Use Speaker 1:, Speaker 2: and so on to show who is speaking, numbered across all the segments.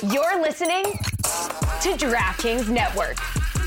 Speaker 1: You're listening to DraftKings Network.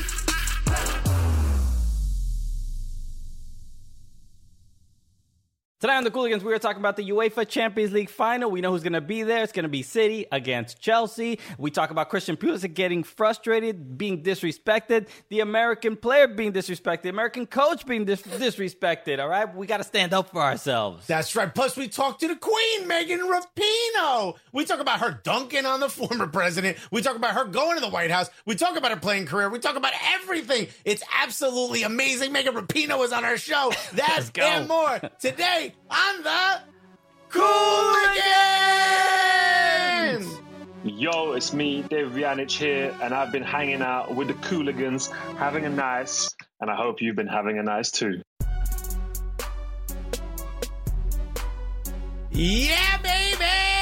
Speaker 2: Today on the Cooligans, we are talking about the UEFA Champions League final. We know who's going to be there. It's going to be City against Chelsea. We talk about Christian Pulisic getting frustrated, being disrespected, the American player being disrespected, the American coach being disrespected, all right? We got to stand up for ourselves.
Speaker 3: That's right. Plus, we talk to the Queen, Megan Rapinoe. We talk about her dunking on the former president. We talk about her going to the White House. We talk about her playing career. We talk about everything. It's absolutely amazing. Megan Rapinoe is on our show. That and more today on the Cooligans!
Speaker 4: Yo, it's me, Dave Vjanic here, and I've been hanging out with the Cooligans, having a nice, and I hope you've been having a nice too.
Speaker 3: Yeah, baby!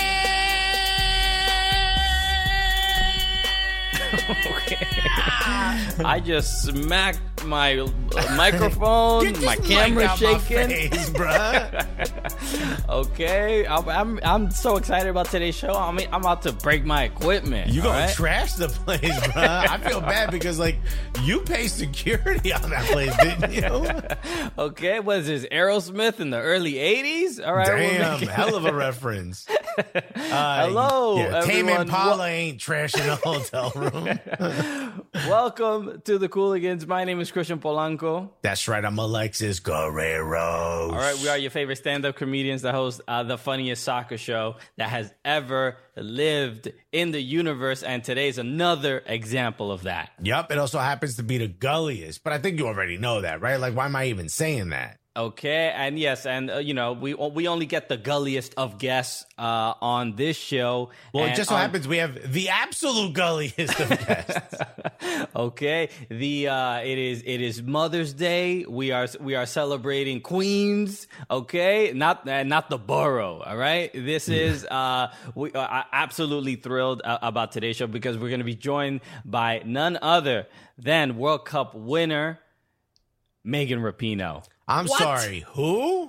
Speaker 2: Okay. I just smacked my microphone, my camera shaking.
Speaker 3: My face, bruh.
Speaker 2: Okay, I'm so excited about today's show. I mean, I'm about to break my equipment.
Speaker 3: You gonna trash the place, bruh. I feel bad because, like, you pay security on that place, didn't you?
Speaker 2: Okay, what is this, Aerosmith in the early 80s? All right.
Speaker 3: Damn, hell of a reference.
Speaker 2: Hello,
Speaker 3: yeah, Tame
Speaker 2: everyone.
Speaker 3: Impala ain't trashing a hotel room.
Speaker 2: Welcome to the Cooligans. My name is Christian Polanco.
Speaker 3: That's right, I'm Alexis Guerrero.
Speaker 2: All right, we are your favorite stand-up comedians that host the funniest soccer show that has ever lived in the universe, and today's another example of that.
Speaker 3: Yep, it also happens to be the gulliest, but I think you already know that, right? Like, why am I even saying that?
Speaker 2: Okay, and yes, and you know, we only get the gulliest of guests on this show.
Speaker 3: Well, it just so happens we have the absolute gulliest of guests.
Speaker 2: Okay, it is Mother's Day. We are celebrating Queens. Okay, not the borough. All right, this is we are absolutely thrilled about today's show because we're going to be joined by none other than World Cup winner Megan Rapinoe.
Speaker 3: I'm sorry, who?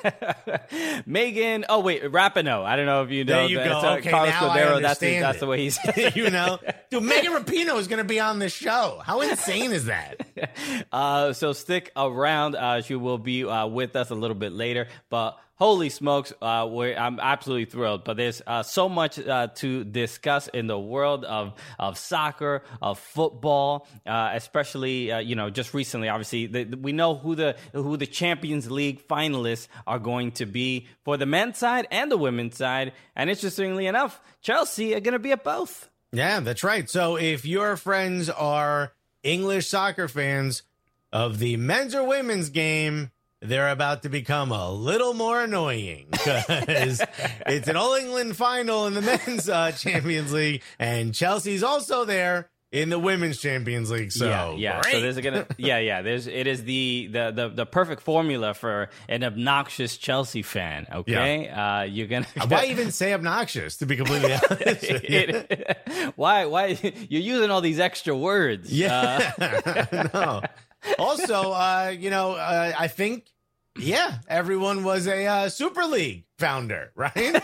Speaker 2: Megan, Rapinoe. I don't know if you know.
Speaker 3: There you go. Okay,
Speaker 2: Carlos
Speaker 3: now
Speaker 2: Cordero,
Speaker 3: I understand
Speaker 2: that's the way he says it.
Speaker 3: You know? Dude, Megan Rapinoe is going to be on the show. How insane is that?
Speaker 2: So stick around. She will be with us a little bit later. But holy smokes, I'm absolutely thrilled. But there's so much to discuss in the world of soccer, of football, especially just recently. Obviously, we know who the Champions League finalists are going to be for the men's side and the women's side. And interestingly enough, Chelsea are going to be at both.
Speaker 3: Yeah, that's right. So if your friends are English soccer fans of the men's or women's game, they're about to become a little more annoying because it's an All England final in the men's Champions League, and Chelsea's also there in the women's Champions League. So
Speaker 2: yeah.
Speaker 3: great.
Speaker 2: So there's it is the perfect formula for an obnoxious Chelsea fan. Okay,
Speaker 3: yeah.
Speaker 2: You're gonna
Speaker 3: why even say obnoxious? To be completely honest,
Speaker 2: why you're using all these extra words?
Speaker 3: Yeah, no. Also, I think, everyone was a Super League founder, right?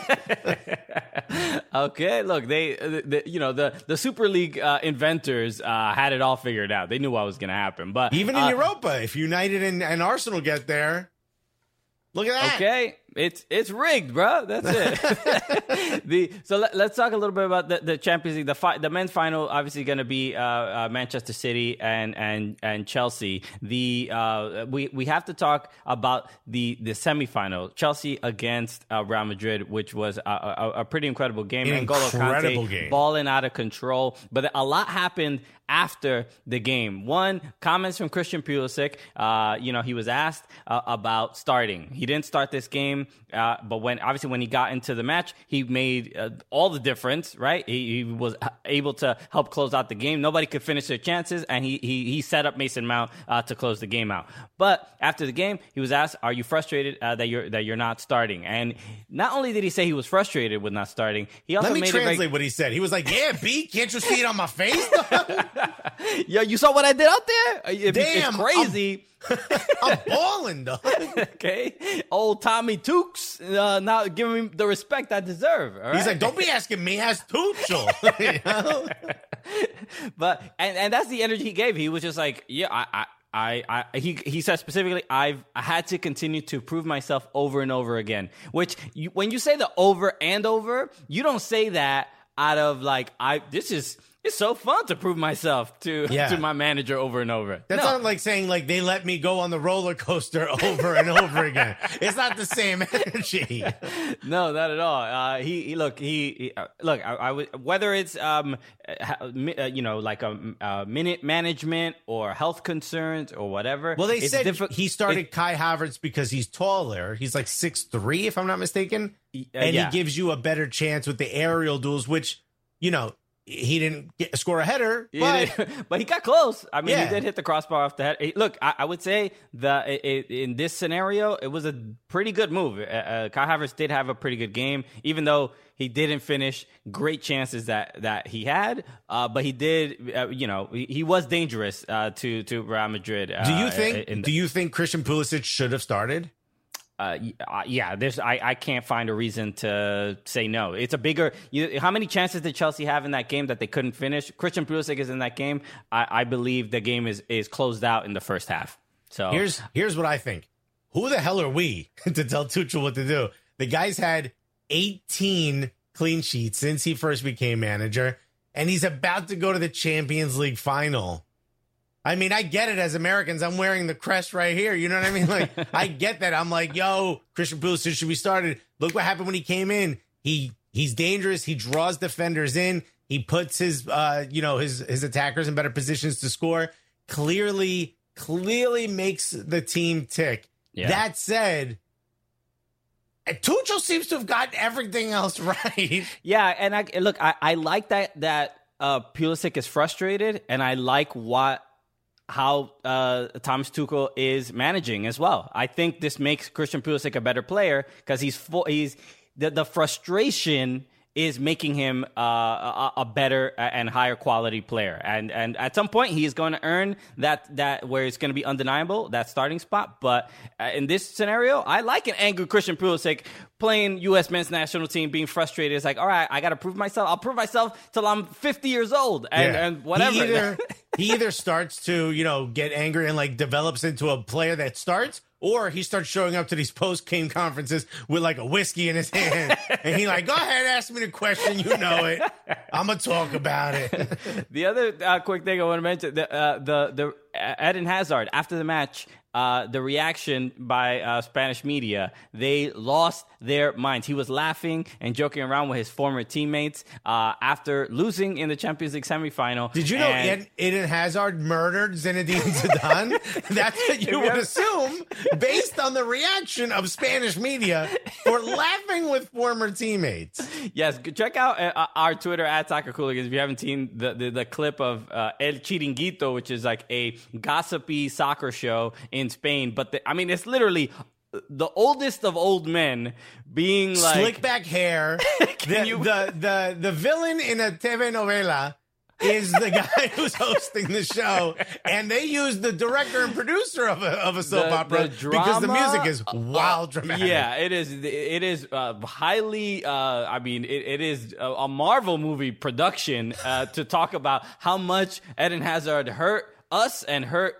Speaker 2: Okay, look, the Super League inventors had it all figured out. They knew what was going to happen. But
Speaker 3: even in Europa, if United and Arsenal get there, look at that.
Speaker 2: Okay, it's rigged, bro. That's it. Let's talk a little bit about the Champions League. The men's final obviously going to be Manchester City and Chelsea. We have to talk about the semifinal, Chelsea against Real Madrid, which was a pretty incredible game. N'Golo Kante balling out of control, but a lot happened after the game. One, comments from Christian Pulisic. He was asked about starting. He didn't start this game, but when he got into the match, he made all the difference, right? He was able to help close out the game. Nobody could finish their chances, and he set up Mason Mount to close the game out. But after the game, he was asked, "Are you frustrated that you're not starting?" And not only did he say he was frustrated with not starting, he also
Speaker 3: translate what he said. He was like, "Yeah, B, can't you see it on my face?"
Speaker 2: Yo, you saw what I did out there? It's crazy.
Speaker 3: I'm balling, though.
Speaker 2: Okay. Old Tommy Tukes not giving me the respect I deserve. All right?
Speaker 3: He's like, don't be asking me, ask Tuchel. You know?
Speaker 2: But and that's the energy he gave. He was just like, yeah, he said specifically, I had to continue to prove myself over and over again. Which when you say the over and over, you don't say that out of like it's so fun to prove myself to my manager over and over.
Speaker 3: That's not like saying like they let me go on the roller coaster over and over again. It's not the same energy.
Speaker 2: No, not at all. Whether it's like a minute management or health concerns or whatever.
Speaker 3: Well, they said he started Kai Havertz because he's taller. He's like 6'3", if I'm not mistaken, and he gives you a better chance with the aerial duels, which he didn't score a header,
Speaker 2: but he got close. I mean, he did hit the crossbar off the head. Look, I would say that in this scenario, it was a pretty good move. Kai Havertz did have a pretty good game, even though he didn't finish great chances that he had. But he did, he was dangerous to Real Madrid.
Speaker 3: Do you think Christian Pulisic should have started?
Speaker 2: I can't find a reason to say no. It's a bigger. How many chances did Chelsea have in that game that they couldn't finish? Christian Pulisic is in that game. I believe the game is closed out in the first half. So
Speaker 3: here's what I think. Who the hell are we to tell Tuchel what to do? The guy's had 18 clean sheets since he first became manager, and he's about to go to the Champions League final. I mean, I get it as Americans. I'm wearing the crest right here. You know what I mean? Like, I get that. I'm like, yo, Christian Pulisic should be started. Look what happened when he came in. He's dangerous. He draws defenders in. He puts his attackers in better positions to score. Clearly makes the team tick. Yeah. That said, Tuchel seems to have gotten everything else right.
Speaker 2: Yeah, and I like that Pulisic is frustrated, and I like how Thomas Tuchel is managing as well. I think this makes Christian Pulisic a better player because the frustration is making him a better and higher quality player. And at some point, he is going to earn that where it's going to be undeniable, that starting spot. But in this scenario, I like an angry Christian Pulisic playing U.S. men's national team, being frustrated. It's like, all right, I got to prove myself. I'll prove myself till I'm 50 years old and whatever.
Speaker 3: He either starts to, get angry and like develops into a player that starts, or he starts showing up to these post-game conferences with like a whiskey in his hand. And he like, go ahead, ask me the question. You know it. I'm going to talk about it.
Speaker 2: The other quick thing I want to mention, the Eden Hazard, after the match, the reaction by Spanish media, they lost their minds. He was laughing and joking around with his former teammates after losing in the Champions League semifinal.
Speaker 3: Did you know Eden Hazard murdered Zinedine Zidane? That's what you would assume based on the reaction of Spanish media for laughing with former teammates.
Speaker 2: Yes, check out our Twitter at Soccer Cooligans if you haven't seen the clip of El Chiringuito, which is like a gossipy soccer show in Spain, but it's literally the oldest of old men being like
Speaker 3: slick back hair. The villain in a TV novela is the guy who's hosting the show, and they use the director and producer of a soap opera because the music is wild dramatic.
Speaker 2: Yeah, it is. It is highly. It is a Marvel movie production to talk about how much Eden Hazard hurt us and hurt.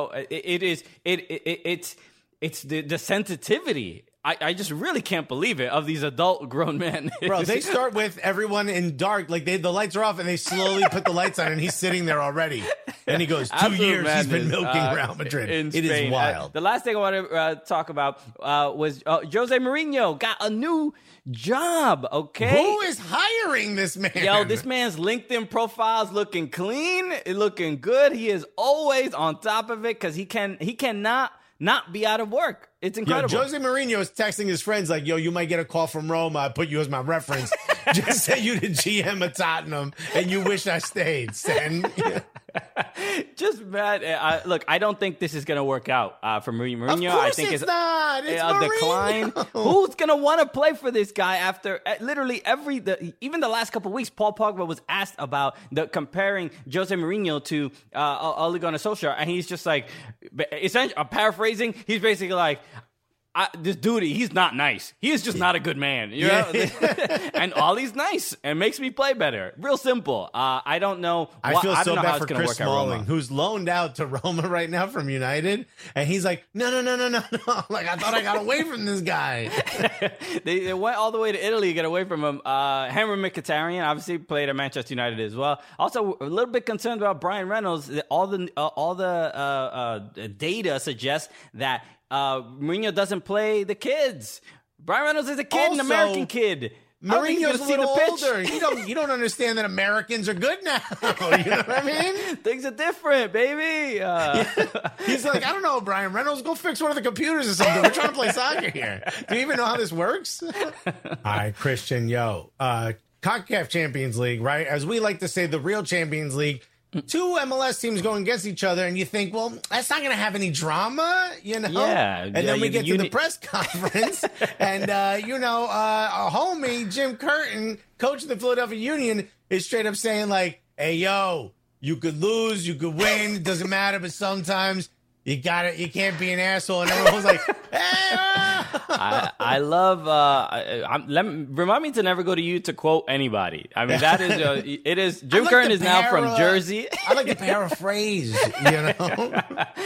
Speaker 2: It's the sensitivity. I just really can't believe it of these adult grown men.
Speaker 3: Bro, they start with everyone in dark, like the lights are off, and they slowly put the lights on, and he's sitting there already. And he goes, 2 years madness. He's been milking Real Madrid. It is wild.
Speaker 2: The last thing I want to talk about was Jose Mourinho got a new job, okay?
Speaker 3: Who is hiring this man?
Speaker 2: Yo, this man's LinkedIn profile's looking clean, looking good. He is always on top of it because he cannot not be out of work. It's incredible.
Speaker 3: Yo, Jose Mourinho is texting his friends like, yo, you might get a call from Roma. I put you as my reference. Just say you the GM of Tottenham and you wish I stayed. Send.
Speaker 2: Just mad. Look, I don't think this is going to work out for Mourinho.
Speaker 3: Of course
Speaker 2: I think
Speaker 3: it's not. It's
Speaker 2: a decline. Who's going to want to play for this guy after literally even the last couple of weeks? Paul Pogba was asked about comparing Jose Mourinho to Ole Gunnar Solskjaer, and he's just like, essentially, paraphrasing, he's basically like, this dude, he's not nice. He is just not a good man. You know? And Ollie's nice and makes me play better. Real simple. I don't know.
Speaker 3: I feel so bad for Chris Smalling, who's loaned out to Roma right now from United. And he's like, no. Like, I thought I got away from this guy.
Speaker 2: They went all the way to Italy to get away from him. Henry Mkhitaryan obviously played at Manchester United as well. Also, a little bit concerned about Brian Reynolds. All the data suggests that Mourinho doesn't play the kids. Brian Reynolds is a kid, an American kid.
Speaker 3: Mourinho's a little older. You don't understand that Americans are good now. You know what I mean?
Speaker 2: Things are different, baby.
Speaker 3: He's like, I don't know, Brian Reynolds, go fix one of the computers or something. We're trying to play soccer here. Do you even know how this works? All right, Christian, CONCACAF Champions League, right? As we like to say, the real Champions League. Two MLS teams going against each other, and you think, well, that's not going to have any drama, you know?
Speaker 2: Yeah.
Speaker 3: And then we get to the press conference, and, our homie, Jim Curtin, coach of the Philadelphia Union, is straight up saying, like, hey, yo, you could lose, you could win, it doesn't matter, but sometimes you can't be an asshole. And everyone's like, hey,
Speaker 2: I love. Remind me to never go to you to quote anybody. I mean, that is. It is. Jim Curtin is now from Jersey.
Speaker 3: I like to paraphrase. You know,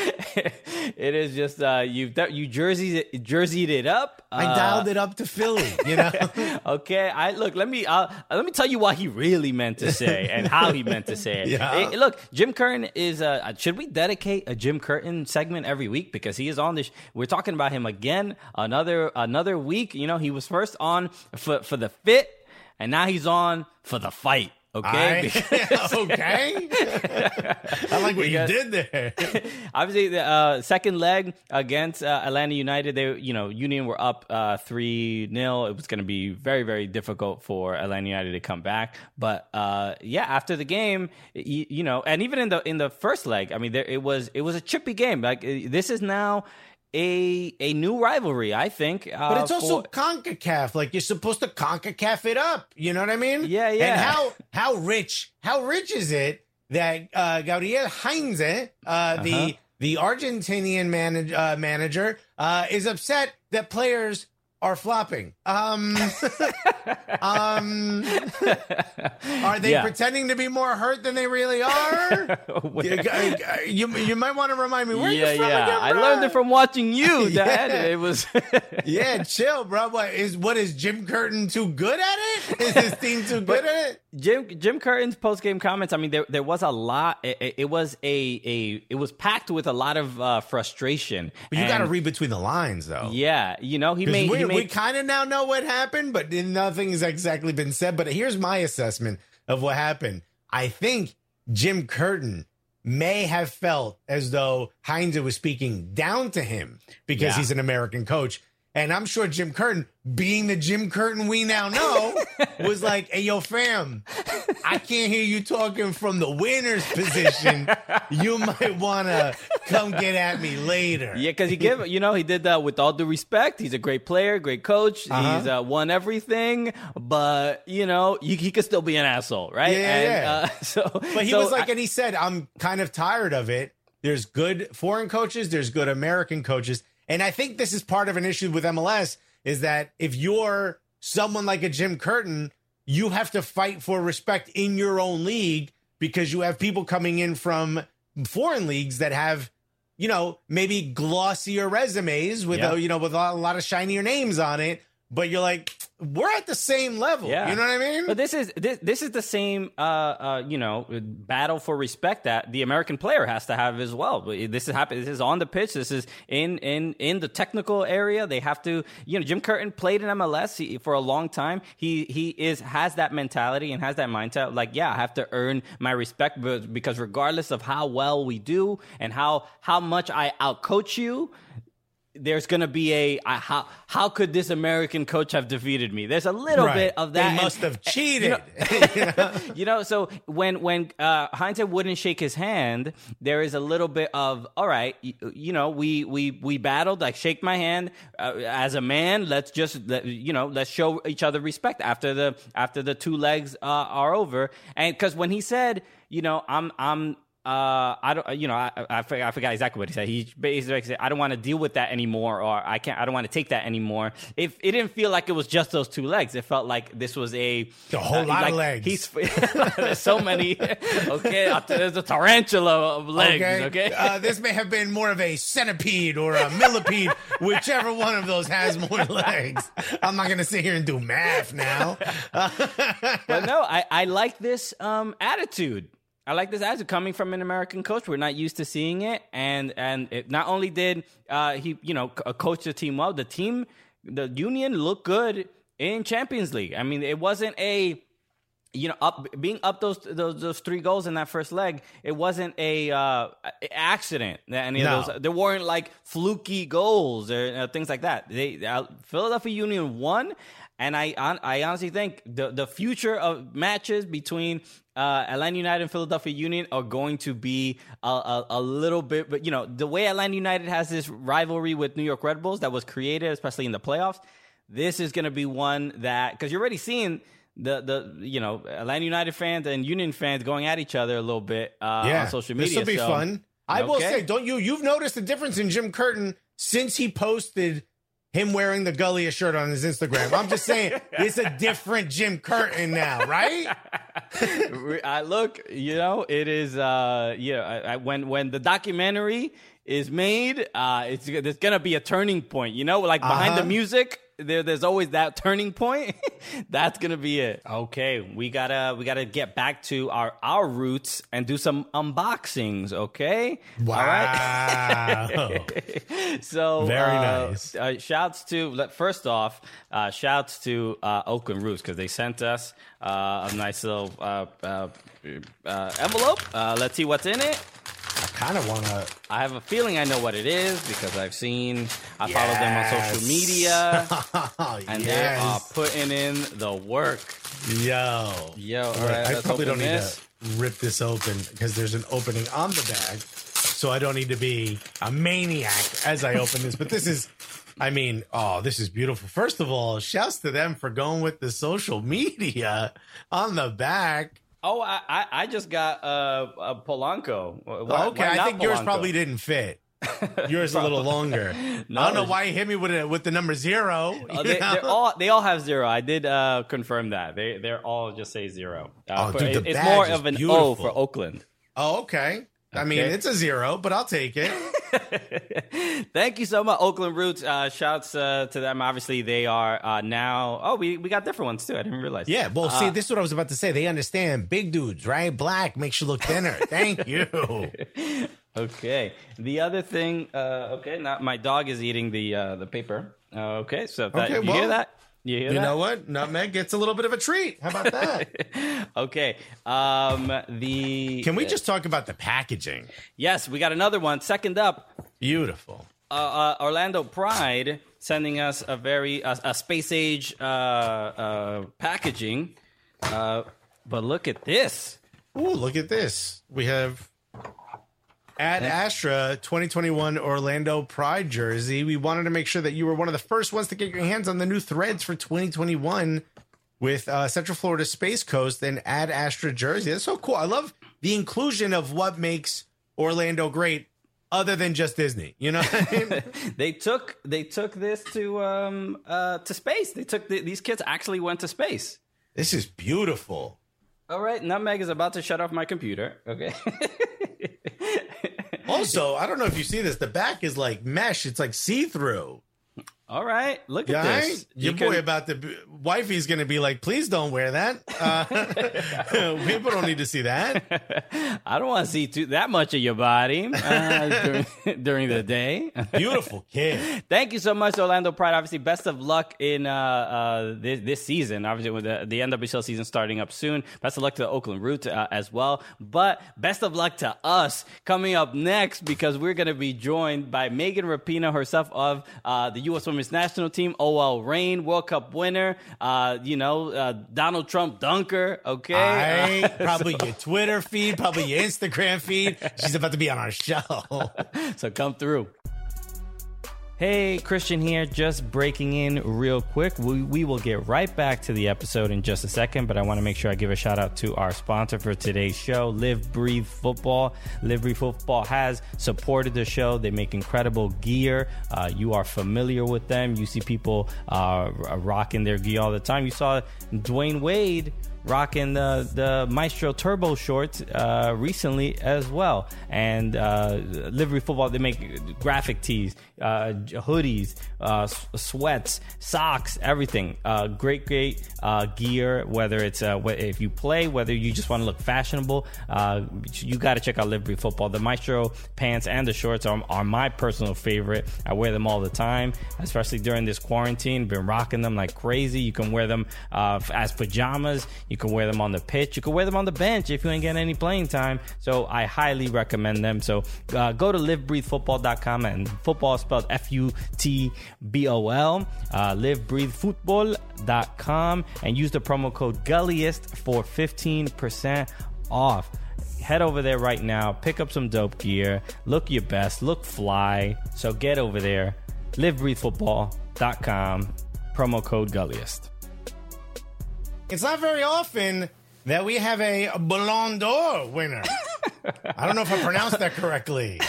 Speaker 2: it is just you jerseyed it up.
Speaker 3: I dialed it up to Philly. You know.
Speaker 2: Okay. Let me tell you what he really meant to say and how he meant to say it.
Speaker 3: Yeah.
Speaker 2: Look, Jim Curtin is. Should we dedicate a Jim Curtin segment every week, because he is on this? We're talking about him again. Another week. You know, he was first on for the fit, and now he's on for the fight. Okay.
Speaker 3: Okay. I like what you did there.
Speaker 2: Obviously, the second leg against Atlanta United, Union were up 3-0. It was going to be very, very difficult for Atlanta United to come back. But after the game, and even in the first leg, I mean, it was a chippy game. Like, this is now a new rivalry, I think.
Speaker 3: But it's also CONCACAF. Like, you're supposed to CONCACAF it up. You know what I mean?
Speaker 2: Yeah.
Speaker 3: And how rich is it that Gabriel Heinze, the Argentinian manager, is upset that players are flopping? Are they pretending to be more hurt than they really are? You might want to remind me where you're from again, bro?
Speaker 2: I learned it from watching you, Dad. It was
Speaker 3: chill, bro. What is Jim Curtin too good at it? Is his team too good at it?
Speaker 2: Jim Curtin's post game comments. I mean, there was a lot. It was packed with a lot of frustration.
Speaker 3: But you got to read between the lines, though.
Speaker 2: Yeah, we
Speaker 3: kind of now know what happened, but nothing has exactly been said. But here's my assessment of what happened. I think Jim Curtin may have felt as though Heinze was speaking down to him because he's an American coach. And I'm sure Jim Curtin, being the Jim Curtin we now know, was like, hey, yo, fam, I can't hear you talking from the winner's position. You might want to come get at me later.
Speaker 2: Yeah, because he did that with all due respect. He's a great player, great coach. He's won everything, but, he could still be an asshole, right?
Speaker 3: Yeah. But he was like, and he said, I'm kind of tired of it. There's good foreign coaches. There's good American coaches. And I think this is part of an issue with MLS, is that if you're someone like a Jim Curtin, you have to fight for respect in your own league, because you have people coming in from foreign leagues that have, maybe glossier resumes with with a lot of shinier names on it. But you're like, we're at the same level.
Speaker 2: Yeah.
Speaker 3: You know what I mean?
Speaker 2: But this is the same, battle for respect that the American player has to have as well. This is on the pitch. This is in the technical area. They have to, Jim Curtin played in MLS for a long time. He has that mentality and has that mindset. Like, I have to earn my respect, because regardless of how well we do and how much I outcoach you, there's going to be how could this American coach have defeated me? There's a little bit of that.
Speaker 3: They must have cheated.
Speaker 2: So when Hindsight wouldn't shake his hand, there is a little bit of, all right, we battled, like, shake my hand as a man. Let's just, let's show each other respect after the two legs are over. And because when he said, I forgot exactly what he said. He basically said, I don't want to deal with that anymore, or I don't want to take that anymore. It didn't feel like it was just those two legs. It felt like this was a
Speaker 3: whole lot of legs.
Speaker 2: There's so many. Okay. There's a tarantula of legs. Okay.
Speaker 3: This may have been more of a centipede or a millipede, whichever one of those has more legs. I'm not going to sit here and do math now.
Speaker 2: But no, I like this attitude. I like this attitude coming from an American coach. We're not used to seeing it, and it not only did he coach the team well, the Union looked good in Champions League. I mean, it wasn't being up those 3 goals in that first leg. It wasn't a accident. Any of those, there weren't like fluky goals or things like that. Philadelphia Union won. And I honestly think the future of matches between Atlanta United and Philadelphia Union are going to be a little bit, but the way Atlanta United has this rivalry with New York Red Bulls that was created, especially in the playoffs, this is going to be one that, because you're already seeing the Atlanta United fans and Union fans going at each other a little bit on social media.
Speaker 3: This will be fun. I will say, you've noticed the difference in Jim Curtin since he posted him wearing the Gullia shirt on his Instagram. I'm just saying, it's a different Jim Curtin now, right?
Speaker 2: Look, it is, when the documentary is made, there's going to be a turning point, like behind the music. There's always that turning point. That's gonna be it. Okay, we gotta get back to our roots and do some unboxings. Okay.
Speaker 3: Wow.
Speaker 2: All right? So
Speaker 3: very nice.
Speaker 2: Shouts to Oakland Roots, because they sent us a nice little envelope. Let's see what's in it.
Speaker 3: I kind of want to.
Speaker 2: I have a feeling I know what it is because I follow them on social media, and they are putting in the work.
Speaker 3: Yo.
Speaker 2: All right,
Speaker 3: I probably don't need to rip this open because there's an opening on the bag, so I don't need to be a maniac as I open this. But this is beautiful. First of all, shouts to them for going with the social media on the back.
Speaker 2: Oh, I just got a Polanco.
Speaker 3: Okay, I think yours probably didn't fit. Yours a little longer. No, I don't know why you hit me with the number 0.
Speaker 2: They all have 0. I did confirm that. They're all just say 0.
Speaker 3: Dude,
Speaker 2: it's more of an beautiful O for Oakland.
Speaker 3: Oh, okay. I mean, it's a 0, but I'll take it.
Speaker 2: Thank you so much, Oakland Roots. Shouts to them. Obviously, they are now. Oh, we got different ones too. I didn't realize.
Speaker 3: Yeah, well, see, this is what I was about to say. They understand big dudes, right? Black makes you look thinner. Thank you.
Speaker 2: Okay. The other thing. Okay, now my dog is eating the paper. Okay, so you hear that? You
Speaker 3: know what? Nutmeg gets a little bit of a treat. How about that?
Speaker 2: Okay.
Speaker 3: Can we just talk about the packaging?
Speaker 2: Yes, we got another one. Second up.
Speaker 3: Beautiful.
Speaker 2: Orlando Pride sending us a space age packaging. But look at this.
Speaker 3: Ooh, look at this. We have Ad Astra 2021 Orlando Pride jersey. We wanted to make sure that you were one of the first ones to get your hands on the new threads for 2021 with Central Florida Space Coast and Ad Astra jersey. That's so cool. I love the inclusion of what makes Orlando great other than just Disney. You know what I mean?
Speaker 2: They took this to space. These kids actually went to space.
Speaker 3: This is beautiful.
Speaker 2: All right, Nutmeg is about to shut off my computer. Okay.
Speaker 3: Also, I don't know if you see this. The back is like mesh. It's like see-through.
Speaker 2: All right, look at
Speaker 3: Guy,
Speaker 2: this.
Speaker 3: your boy about to wifey's going to be like, please don't wear that. People don't need to see that.
Speaker 2: I don't want to see that much of your body during the day.
Speaker 3: Beautiful kid.
Speaker 2: Thank you so much, Orlando Pride. Obviously, best of luck in this season. Obviously, with the NWSL season starting up soon. Best of luck to the Oakland Roots as well. But best of luck to us coming up next, because we're going to be joined by Megan Rapinoe herself of the U.S. Women's National Team, OL Reign, World Cup winner, Donald Trump dunker, okay?
Speaker 3: Probably your Twitter feed, probably your Instagram feed. She's about to be on our show.
Speaker 2: So come through. Hey, Christian here, just breaking in real quick. We will get right back to the episode in just a second, but I want to make sure I give a shout out to our sponsor for today's show, Live Breathe Football. Live Breathe Football has supported the show. They make incredible gear. You are familiar with them. You see people rocking their gear all the time. You saw Dwayne Wade rocking the Maestro Turbo shorts recently as well. And Live Breathe Football, they make graphic tees, hoodies, sweats, socks, everything. Great gear, whether it's if you play, whether you just want to look fashionable, you got to check out Live Breathe Football. The Maestro pants and the shorts are my personal favorite. I wear them all the time, especially during this quarantine. Been rocking them like crazy. You can wear them as pajamas. You can wear them on the pitch. You can wear them on the bench if you ain't getting any playing time. So I highly recommend them. So go to livebreathefootball.com, and football is spelled FUTBOL. Livebreathefootball.com, and use the promo code Gulliest for 15% off. Head over there right now. Pick up some dope gear. Look your best. Look fly. So get over there. Livebreathefootball.com. Promo code Gulliest.
Speaker 3: It's not very often that we have a Ballon d'Or winner. I don't know if I pronounced that correctly.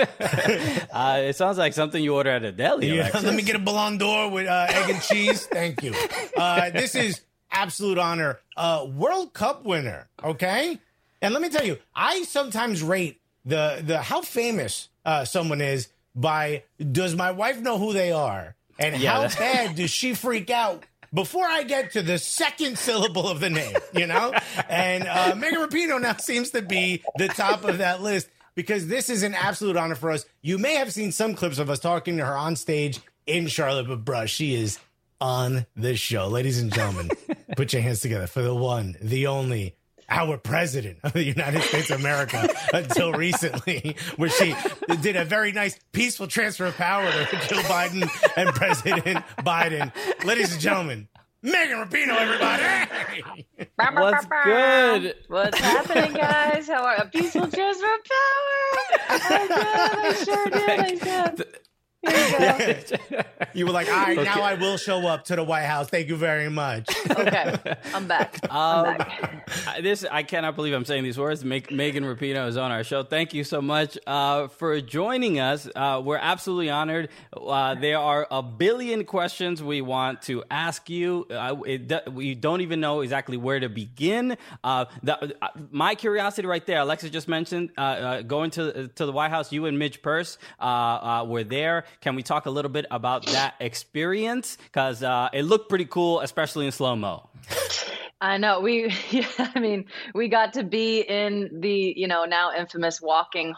Speaker 2: It sounds like something you order at a deli.
Speaker 3: Yeah, let me get a Ballon d'Or with egg and cheese. Thank you. This is absolute honor. World Cup winner, okay? And let me tell you, I sometimes rate the how famous someone is by, does my wife know who they are? And how bad does she freak out before I get to the second syllable of the name, you know? And Megan Rapinoe now seems to be the top of that list, because this is an absolute honor for us. You may have seen some clips of us talking to her on stage in Charlotte, but bruh, she is on the show. Ladies and gentlemen, put your hands together for the one, the only, our president of the United States of America until recently, where she did a very nice peaceful transfer of power to Joe Biden and President Biden. Ladies and gentlemen, Megan Rapinoe, everybody.
Speaker 2: What's good?
Speaker 5: What's happening, guys? How are a peaceful transfer of power? I sure did.
Speaker 3: You were like, all right, now I will show up to the White House. Thank you very much.
Speaker 5: Okay, I'm back.
Speaker 2: I cannot believe I'm saying these words. Megan Rapinoe is on our show. Thank you so much for joining us. We're absolutely honored. There are a billion questions we want to ask you. We don't even know exactly where to begin. My curiosity right there, Alexa just mentioned going to the White House. You and Midge Purse were there. Can we talk a little bit about that experience? Because it looked pretty cool, especially in slow-mo.
Speaker 5: I know. We got to be in the, now infamous walking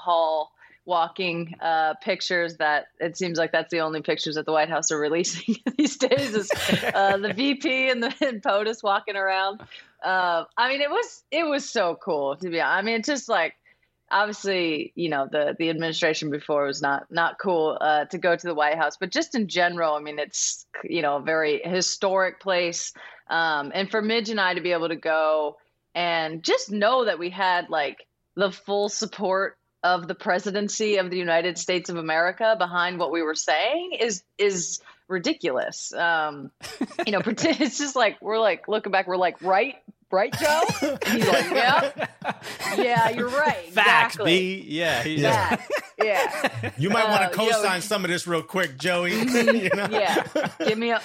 Speaker 5: pictures that it seems like that's the only pictures that the White House are releasing these days is the VP and POTUS walking around. It was so cool to be honest. It's just like, obviously, the administration before was not cool to go to the White House, but just in general, it's, a very historic place. And for Midge and I to be able to go and just know that we had like the full support of the presidency of the United States of America behind what we were saying is ridiculous. It's just like, we're like looking back, we're like, right, Joe? And he's like, yeah, you're right.
Speaker 2: Facts,
Speaker 5: exactly.
Speaker 2: B. Yeah.
Speaker 5: Yeah.
Speaker 3: You might want to co-sign some of this real quick, Joey.
Speaker 5: Yeah. Give me a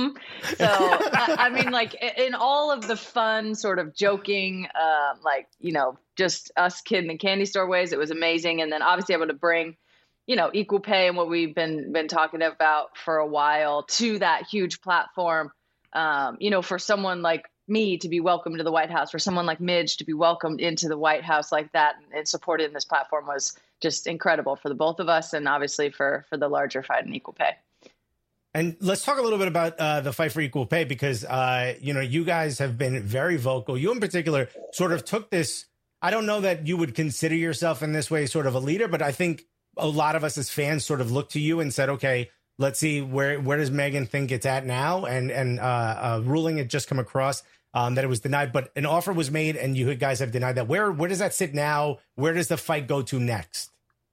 Speaker 5: So, in all of the fun sort of joking, just us kid in the candy store ways, it was amazing. And then obviously able to bring, equal pay and what we've been talking about for a while to that huge platform, for someone like me to be welcomed to the White House, for someone like Midge to be welcomed into the White House like that and supported in this platform was just incredible for the both of us and obviously for the larger fight in equal pay.
Speaker 3: And let's talk a little bit about the fight for equal pay, because, you guys have been very vocal. You in particular sort of took this. I don't know that you would consider yourself in this way sort of a leader, but I think a lot of us as fans sort of looked to you and said, okay, let's see where does Megan think it's at now? And ruling had just come across that it was denied, but an offer was made and you guys have denied that. Where does that sit now? Where does the fight go to next?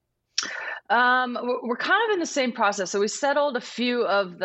Speaker 5: We're kind of in the same process. So we settled a few of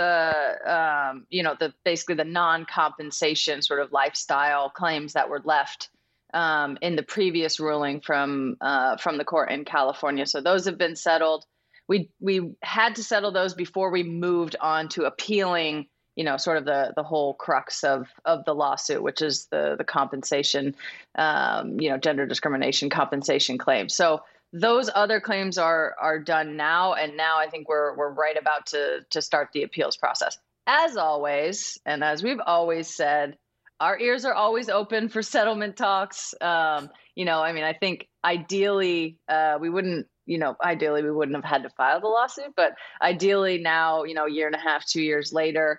Speaker 5: the basically the non-compensation sort of lifestyle claims that were left in the previous ruling from the court in California. So those have been settled. We had to settle those before we moved on to appealing, sort of the whole crux of the lawsuit, which is the compensation, gender discrimination compensation claim. So those other claims are done now, and now I think we're right about to start the appeals process. As always, and as we've always said, our ears are always open for settlement talks. I think ideally we wouldn't have had to file the lawsuit, but ideally now, a year and a half, 2 years later,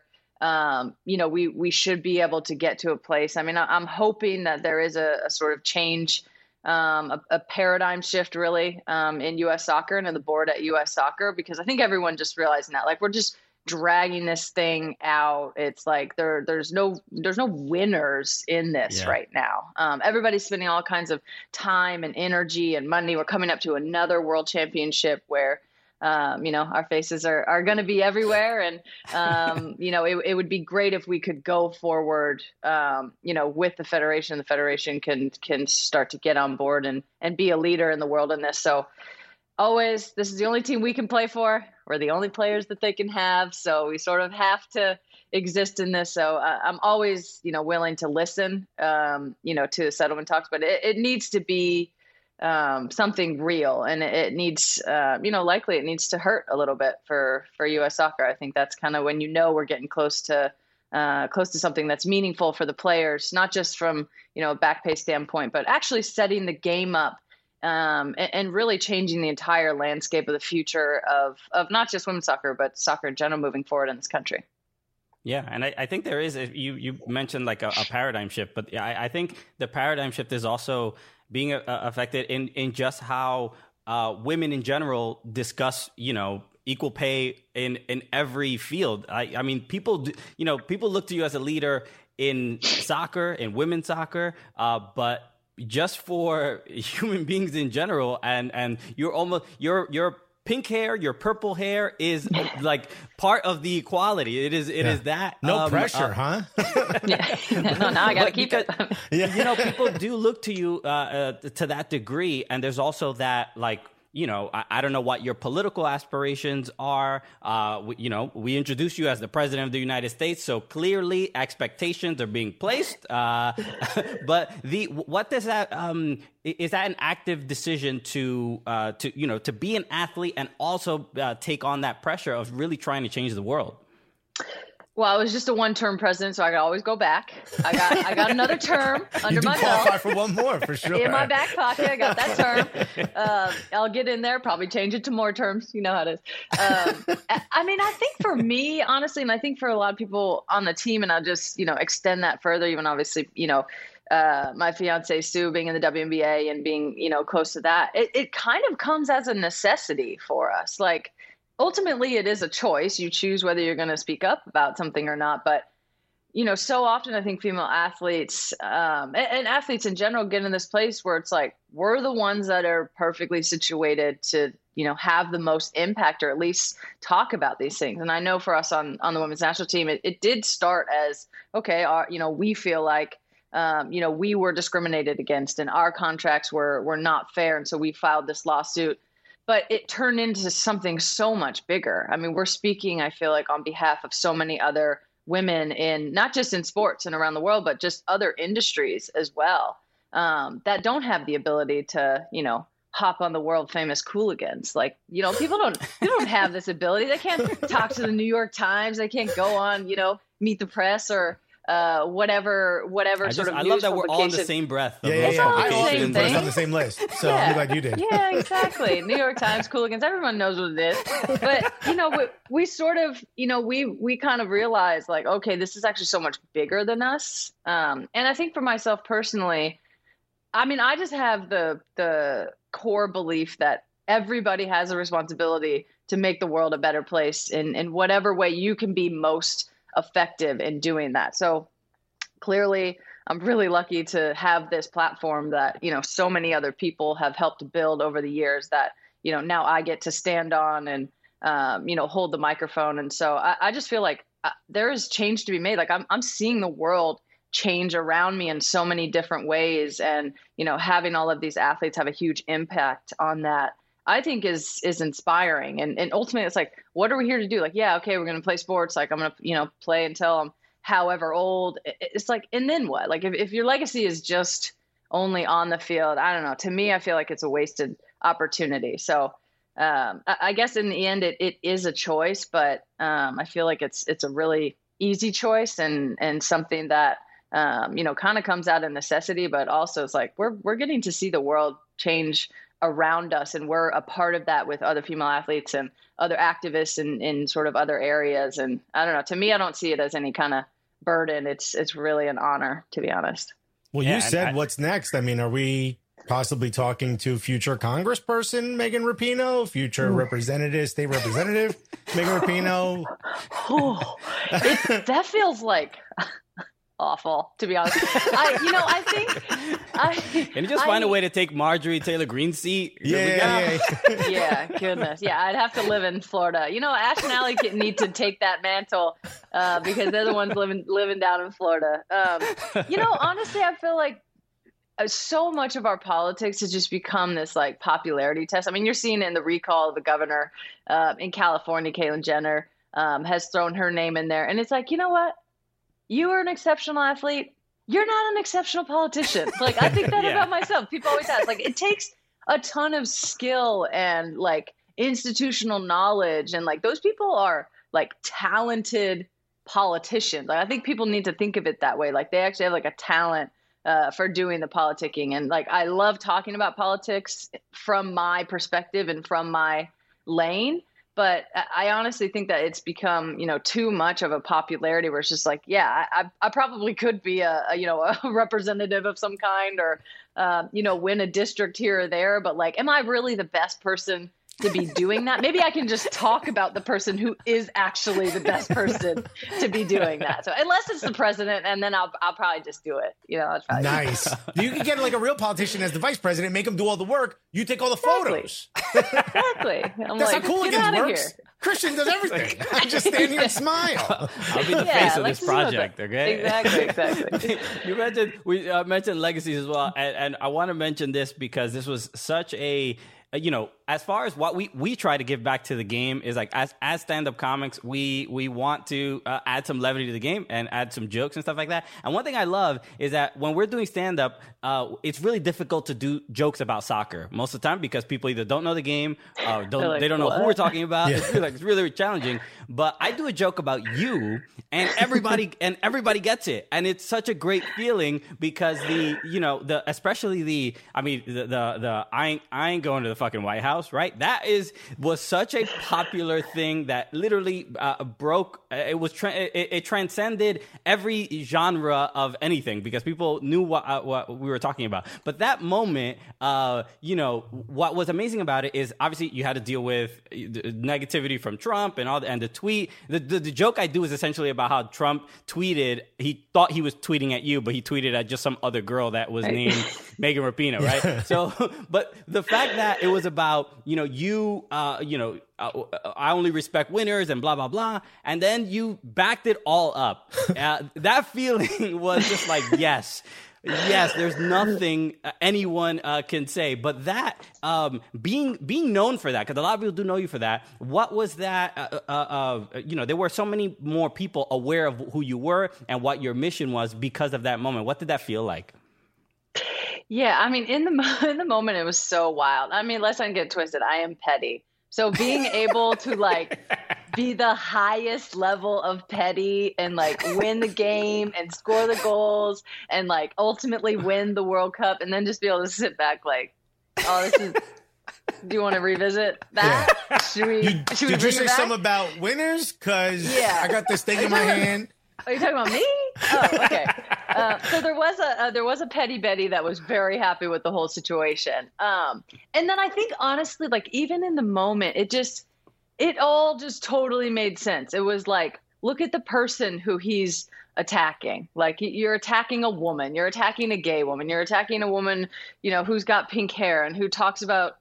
Speaker 5: we should be able to get to a place. I mean, I'm hoping that there is a sort of change, a paradigm shift really in U.S. soccer and in the board at U.S. soccer, because I think everyone just realizing that, like, we're just dragging this thing out. It's like there's no winners in this right now. Everybody's spending all kinds of time and energy and money. We're coming up to another world championship where our faces are going to be everywhere. And, it would be great if we could go forward, with the federation. The federation can start to get on board and be a leader in the world in this. So always, this is the only team we can play for. We're the only players that they can have. So we sort of have to exist in this. So I'm always, willing to listen, to settlement talks, but it needs to be something real, and it needs, likely it needs to hurt a little bit for U.S. soccer. I think that's kind of when we're getting close to something that's meaningful for the players, not just from a back pay standpoint, but actually setting the game up and really changing the entire landscape of the future of not just women's soccer, but soccer in general moving forward in this country.
Speaker 2: Yeah, and I think there is, you mentioned like a paradigm shift, but I think the paradigm shift is also being affected in just how women in general discuss, equal pay in every field. I mean, people look to you as a leader in soccer, in women's soccer, but just for human beings in general, and your pink hair, your purple hair is like part of the equality. It is that
Speaker 3: no pressure, huh?
Speaker 5: No, now I got to keep it.
Speaker 2: People do look to you to that degree, and there's also that, like, I don't know what your political aspirations are. We introduced you as the president of the United States, so clearly expectations are being placed. But what does that is that an active decision to be an athlete and also take on that pressure of really trying to change the world?
Speaker 5: Well, I was just a one-term president, so I could always go back. I got another term under my belt.
Speaker 3: You qualify for one more, for sure.
Speaker 5: In my back pocket, I got that term. I'll get in there, probably change it to more terms. You know how it is. I think for me, honestly, and I think for a lot of people on the team, and I'll just, extend that further, even obviously, my fiance Sue being in the WNBA and being, close to that, it kind of comes as a necessity for us. Like, ultimately, it is a choice. You choose whether you're going to speak up about something or not. But, so often I think female athletes and athletes in general get in this place where it's like, we're the ones that are perfectly situated to, have the most impact or at least talk about these things. And I know for us on the women's national team, it did start as, okay, we feel like, we were discriminated against and our contracts were not fair. And so we filed this lawsuit. But it turned into something so much bigger. I mean, we're speaking, I feel like, on behalf of so many other women in not just in sports and around the world, but just other industries as well, that don't have the ability to, hop on the world famous Cooligans. Like, you know, people don't have this ability. They can't talk to the New York Times. They can't go on, you know, Meet the Press or whatever sort of
Speaker 2: I
Speaker 5: news
Speaker 2: love that we're all in the
Speaker 5: publication.
Speaker 2: same breath.
Speaker 3: Yeah.
Speaker 5: all the
Speaker 3: I also
Speaker 5: same
Speaker 3: didn't put us
Speaker 5: thing.
Speaker 3: on the same list, so I'm glad you did.
Speaker 5: Yeah, exactly. New York Times, Cooligans, everyone knows what it is. But, you know, we sort of, you know, we kind of realized like, okay, this is actually so much bigger than us. And I think for myself personally, I mean, I just have the core belief that everybody has a responsibility to make the world a better place in whatever way you can be most effective in doing that. So clearly, I'm really lucky to have this platform that, you know, so many other people have helped build over the years that, you know, now I get to stand on and, you know, hold the microphone. And so I just feel like there is change to be made. Like I'm seeing the world change around me in so many different ways. And, you know, having all of these athletes have a huge impact on that, I think is inspiring. And ultimately it's like, what are we here to do? Like, yeah, okay, we're going to play sports. Like I'm going to, you know, play until I'm however old. It's like, and then what? Like if your legacy is just only on the field, I don't know. To me, I feel like it's a wasted opportunity. So I guess in the end, it is a choice, but I feel like it's a really easy choice and something that, you know, kind of comes out of necessity, but also it's like we're getting to see the world change around us, and we're a part of that with other female athletes and other activists in sort of other areas. And I don't know, to me, I don't see it as any kind of burden. It's really an honor, to be honest.
Speaker 3: Well,
Speaker 2: Yeah,
Speaker 3: you said what's next. I mean, are we possibly talking to future Congressperson Megan Rapinoe, future representative, state representative Megan Rapinoe?
Speaker 5: That feels like awful, to be honest. I think
Speaker 2: Can you just find a way to take Marjorie Taylor Greene's seat?
Speaker 3: Yeah.
Speaker 5: yeah, goodness. Yeah, I'd have to live in Florida. You know, Ash and Allie need to take that mantle because they're the ones living down in Florida. You know, honestly, I feel like so much of our politics has just become this like popularity test. I mean, you're seeing it in the recall of the governor in California, Caitlyn Jenner has thrown her name in there. And it's like, you know what? You are an exceptional athlete. You're not an exceptional politician. Like, I think that about myself. People always ask, like, it takes a ton of skill and like institutional knowledge. And like, those people are like talented politicians. Like, I think people need to think of it that way. Like, they actually have like a talent for doing the politicking. And like, I love talking about politics from my perspective and from my lane. But I honestly think that it's become, you know, too much of a popularity where it's just like, yeah, I probably could be a representative of some kind or, you know, win a district here or there. But like, am I really the best person to be doing that? Maybe I can just talk about the person who is actually the best person to be doing that. So unless it's the president, and then I'll probably just do it. You know, I'll probably
Speaker 3: Nice. You can get like a real politician as the vice president, make him do all the work. You take all the photos.
Speaker 5: Exactly. I'm
Speaker 3: That's
Speaker 5: like,
Speaker 3: how Cooligans
Speaker 5: get out of
Speaker 3: works.
Speaker 5: here.
Speaker 3: Christian does everything. I just stand here and smile.
Speaker 2: I'll be the
Speaker 5: Yeah,
Speaker 2: face of
Speaker 5: like,
Speaker 2: this
Speaker 5: this is what
Speaker 2: project, okay?
Speaker 5: Exactly.
Speaker 2: You mentioned mentioned legacies as well, and I want to mention this because this was such a you know, as far as what we try to give back to the game is like as stand-up comics, we want to add some levity to the game and add some jokes and stuff like that. And one thing I love is that when we're doing stand-up, it's really difficult to do jokes about soccer most of the time because people either don't know the game, they don't know who we're talking about.
Speaker 3: Yeah.
Speaker 2: It's really challenging. But I do a joke about you, and everybody gets it, and it's such a great feeling because I ain't going to the fucking White House, right? That was such a popular thing that literally broke. It transcended every genre of anything because people knew what we were talking about. But that moment, what was amazing about it is obviously you had to deal with negativity from Trump and the tweet. The joke I do is essentially about how Trump tweeted. He thought he was tweeting at you, but he tweeted at just some other girl that was named Megan Rapinoe, right? So, but the fact that it was about, I only respect winners and blah, blah, blah. And then you backed it all up. That feeling was just like, yes, there's nothing anyone can say. But that, being known for that, because a lot of people do know you for that, what was that? There were so many more people aware of who you were and what your mission was because of that moment. What did that feel like?
Speaker 5: Yeah, I mean, in the moment, it was so wild. I mean, let's not get twisted. I am petty, so being able to like be the highest level of petty and like win the game and score the goals and like ultimately win the World Cup, and then just be able to sit back like, oh, this is. Do you want to revisit that?
Speaker 3: Yeah.
Speaker 5: Should we?
Speaker 3: Did you say something about winners? Because I got this thing in my hand.
Speaker 5: Are you talking about me? Oh, okay. So there was a petty Betty that was very happy with the whole situation. And then I think honestly, like even in the moment, it all just totally made sense. It was like, look at the person who he's attacking. Like you're attacking a woman, you're attacking a gay woman, you're attacking a woman, who's got pink hair and who talks about,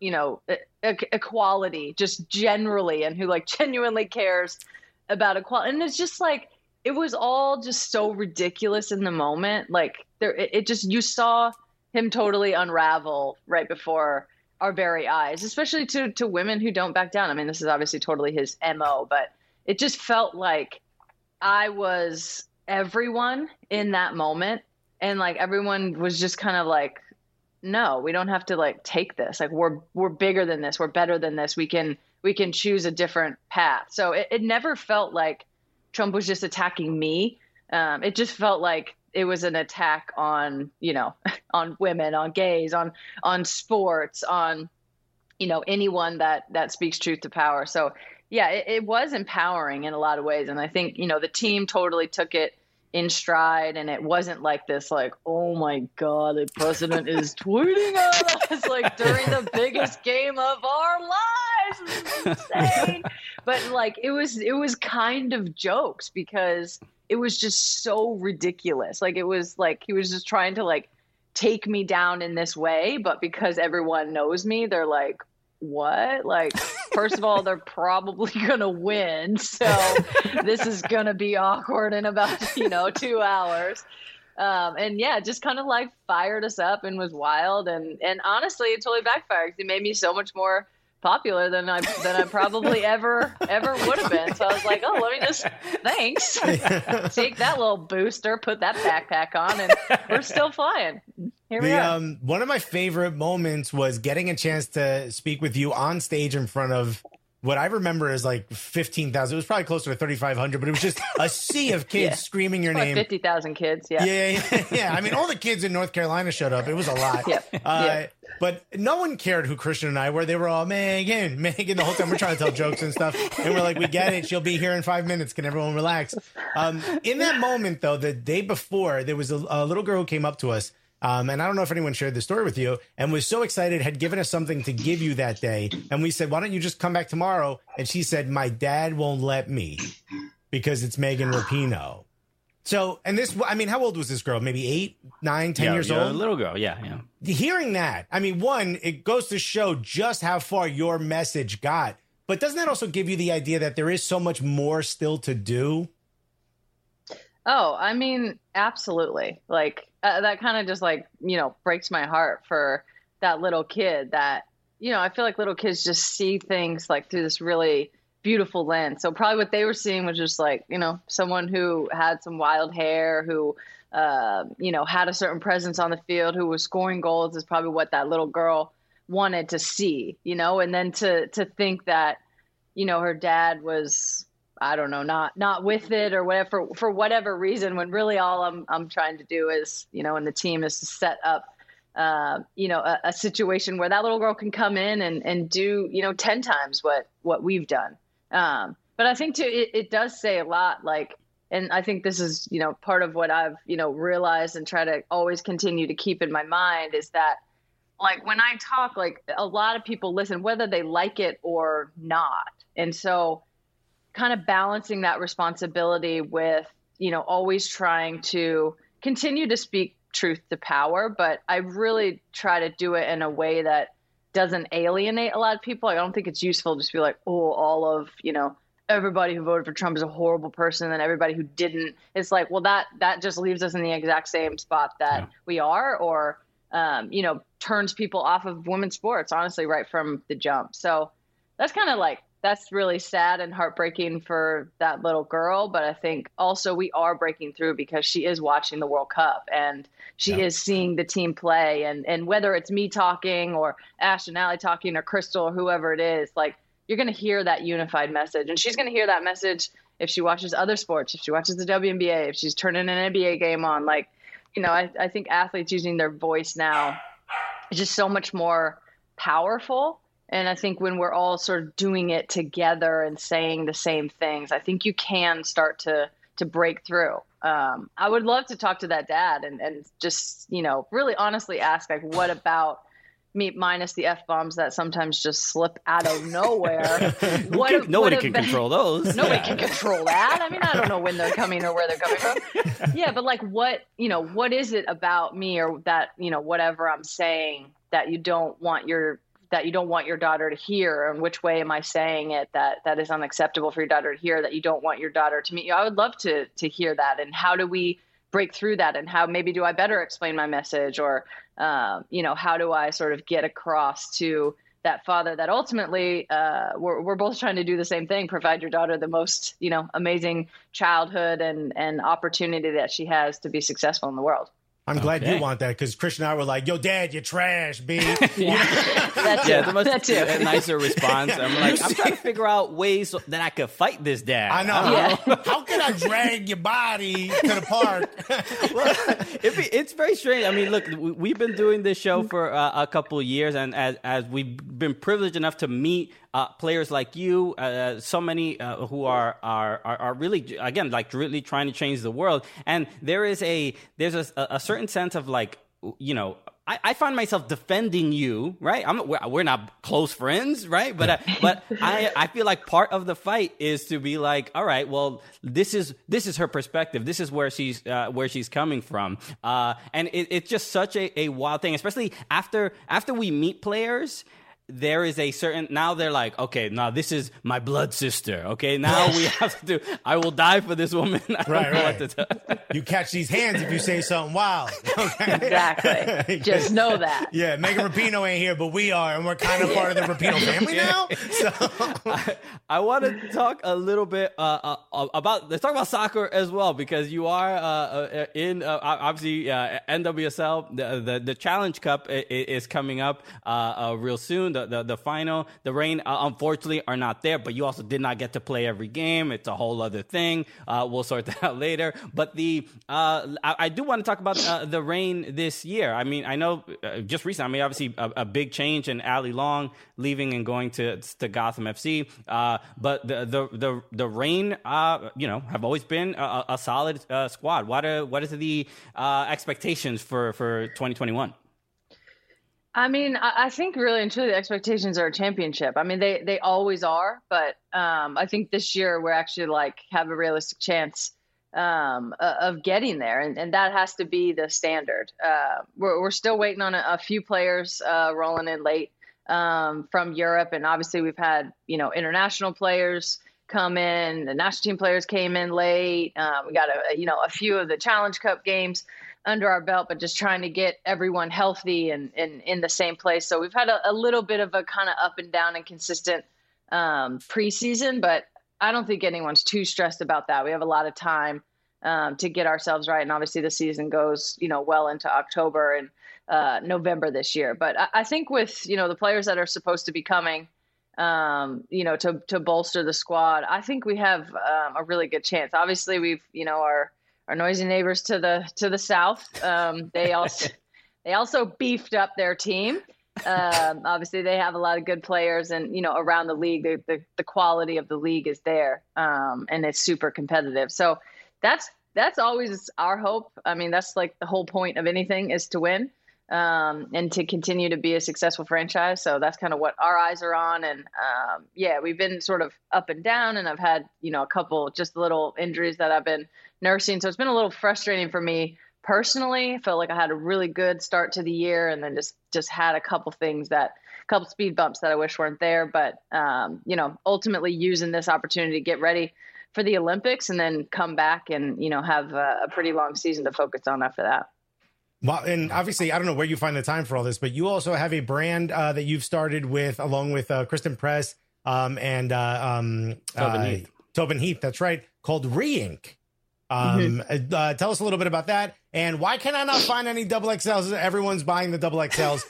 Speaker 5: equality just generally, and who like genuinely cares about equality. And it's just like, it was all just so ridiculous in the moment. Like you saw him totally unravel right before our very eyes, especially to women who don't back down. I mean, this is obviously totally his MO, but it just felt like I was everyone in that moment. And like, everyone was just kind of like, no, we don't have to like take this. Like we're bigger than this. We're better than this. We can choose a different path. So it never felt like Trump was just attacking me. It just felt like it was an attack on, on women, on gays, on sports, on, anyone that speaks truth to power. So yeah, it was empowering in a lot of ways. And I think, the team totally took it in stride, and it wasn't like this, like, oh my God, the president is tweeting at us like during the biggest game of our lives. This is insane. But like, it was kind of jokes because it was just so ridiculous. Like, it was like, he was just trying to like take me down in this way. But because everyone knows me, they're like, what? Like, first of all, they're probably going to win. So this is going to be awkward in about, 2 hours. And yeah, just kind of like fired us up and was wild. And honestly, it totally backfired because it made me so much more popular than I probably ever would have been. So I was like, oh, let me just, thanks. Take that little booster, put that backpack on, and we're still flying. Here we are.
Speaker 3: One of my favorite moments was getting a chance to speak with you on stage in front of what I remember is like 15,000. It was probably closer to 3,500, but it was just a sea of kids screaming your name.
Speaker 5: 50,000 kids. Yeah.
Speaker 3: Yeah. I mean, all the kids in North Carolina showed up. It was a lot. But no one cared who Christian and I were. They were all, Megan, the whole time. We're trying to tell jokes and stuff. And we're like, we get it. She'll be here in 5 minutes. Can everyone relax? In that moment, though, the day before, there was a little girl who came up to us. And I don't know if anyone shared the story with you, and was so excited, had given us something to give you that day. And we said, why don't you just come back tomorrow? And she said, my dad won't let me because it's Megan Rapinoe. So, and this, I mean, how old was this girl? Maybe 8, 9, 10 years old?
Speaker 2: A little girl. Yeah.
Speaker 3: Hearing that, I mean, one, it goes to show just how far your message got. But doesn't that also give you the idea that there is so much more still to do?
Speaker 5: Oh, I mean, absolutely. Like, that kind of just like, breaks my heart for that little kid that, I feel like little kids just see things like through this really beautiful lens. So probably what they were seeing was just like, someone who had some wild hair, who, had a certain presence on the field, who was scoring goals is probably what that little girl wanted to see, and then to think that, her dad was, I don't know, not with it or whatever, for whatever reason, when really all I'm trying to do is, and the team is to set up, a situation where that little girl can come in and do, 10 times what we've done. But I think too, it does say a lot, like, and I think this is, part of what I've, realized and try to always continue to keep in my mind is that, like, when I talk, like, a lot of people listen, whether they like it or not. And so kind of balancing that responsibility with, always trying to continue to speak truth to power. But I really try to do it in a way that doesn't alienate a lot of people. I don't think it's useful to just be like, oh, all of, everybody who voted for Trump is a horrible person and everybody who didn't. It's like, well, that just leaves us in the exact same spot that we are, or, turns people off of women's sports, honestly, right from the jump. So that's kind of like that's really sad and heartbreaking for that little girl. But I think also we are breaking through because she is watching the World Cup and she is seeing the team play. And whether it's me talking or Ash and Allie talking or Crystal or whoever it is, like, you're going to hear that unified message. And she's going to hear that message if she watches other sports, if she watches the WNBA, if she's turning an NBA game on. Like, you know, I think athletes using their voice now is just so much more powerful. And I think when we're all sort of doing it together and saying the same things, I think you can start to break through. I would love to talk to that dad and just, you know, really honestly ask, like, what about me, minus the F-bombs that sometimes just slip out of nowhere?
Speaker 2: Nobody can control those.
Speaker 5: Nobody can control that. I mean, I don't know when they're coming or where they're coming from. Yeah, but like, what is it about me or that, you know, whatever I'm saying that you don't want your daughter to hear, and which way am I saying it that is unacceptable for your daughter to hear, that you don't want your daughter to meet you? I would love to hear that. And how do we break through that? And how maybe do I better explain my message? Or, you know, how do I sort of get across to that father that ultimately we're both trying to do the same thing, provide your daughter the most, you know, amazing childhood and opportunity that she has to be successful in the world.
Speaker 3: I'm glad you want that, because Christian and I were like, yo, Dad, you're trash, B.
Speaker 5: That's
Speaker 2: a nicer response. I'm like, I'm trying to figure out ways that I could fight this dad.
Speaker 3: I know. How can I drag your body to the park?
Speaker 2: Well, it's very strange. I mean, look, we've been doing this show for a couple of years, and as we've been privileged enough to meet players like you, so many who are really, again, like really trying to change the world. And there's a certain sense of, like, you know, I find myself defending you, right? We're not close friends, right? But I feel like part of the fight is to be like, all right, well, this is her perspective. This is where she's coming from, and it's just such a wild thing, especially after we meet players. There is a certain, now they're like, okay, now this is my blood sister. Okay, now we have to do, I will die for this woman. I don't know what to tell.
Speaker 3: You catch these hands if you say something wild. Okay?
Speaker 5: Exactly. Just know that.
Speaker 3: Yeah, Megan Rapinoe ain't here, but we are, and we're kind of part of the Rapinoe family now. So
Speaker 2: I want to talk a little bit let's talk about soccer as well, because you are in obviously NWSL. The Challenge Cup is coming up real soon. The final, the Reign, unfortunately, are not there, but you also did not get to play every game. It's a whole other thing. We'll sort that out later. But I do want to talk about the Reign this year. I mean, I know just recently, I mean, obviously a big change in Ali Long leaving and going to Gotham FC. But the Reign, you know, have always been a solid squad. What is the expectations for 2021?
Speaker 5: I mean, I think really and truly the expectations are a championship. I mean, they always are, but I think this year we're actually have a realistic chance of getting there, and that has to be the standard. We're still waiting on a few players rolling in late from Europe, and obviously we've had, you know, international players come in. The national team players came in late. We got a few of the Challenge Cup games under our belt, but just trying to get everyone healthy and in the same place. So we've had a little bit of a kind of up and down and consistent preseason, but I don't think anyone's too stressed about that. We have a lot of time to get ourselves right. And obviously the season goes, you know, well into October and November this year. But I think with, you know, the players that are supposed to be coming, you know, to bolster the squad, I think we have a really good chance. Obviously we've, you know, our noisy neighbors to the south, they also beefed up their team. Obviously they have a lot of good players, and, you know, around the league, the quality of the league is there, and it's super competitive. So that's always our hope. I mean, that's like the whole point of anything, is to win, and to continue to be a successful franchise. So that's kind of what our eyes are on. And we've been sort of up and down, and I've had, you know, a couple just little injuries that I've been nursing. So it's been a little frustrating for me personally. I felt like I had a really good start to the year, and then just had a couple speed bumps that I wish weren't there. But, you know, ultimately using this opportunity to get ready for the Olympics and then come back and, you know, have a pretty long season to focus on after that.
Speaker 3: Well, and obviously, I don't know where you find the time for all this, but you also have a brand that you've started with, along with Kristen Press, and Tobin Heath. That's right, called Re-Ink. Tell us a little bit about that, and why can I not find any double XLs? Everyone's buying the double XLs.